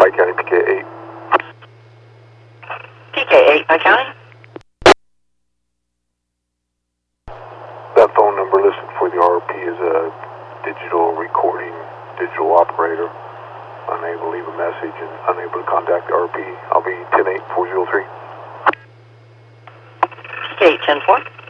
Pike County, PK8. PK8, Pike County? That phone number listed for the RP is a digital recording, digital operator. Unable to leave a message and unable to contact the RP. I'll be 10-8-403. PK8, 10-4.